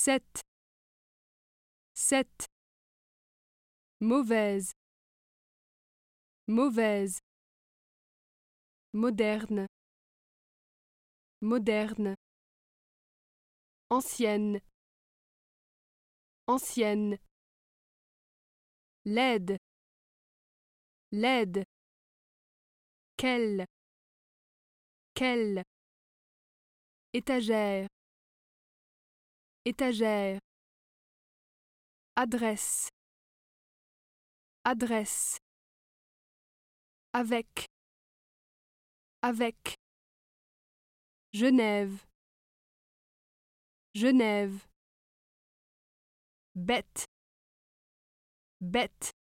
Sept. Sept. Mauvaise. Mauvaise. Moderne. Moderne. Ancienne. Ancienne. Laide. Laide. Quelle. Quelle. Étagère. Étagère. Adresse. Adresse. Avec. Avec. Genève. Genève. Bête. Bête.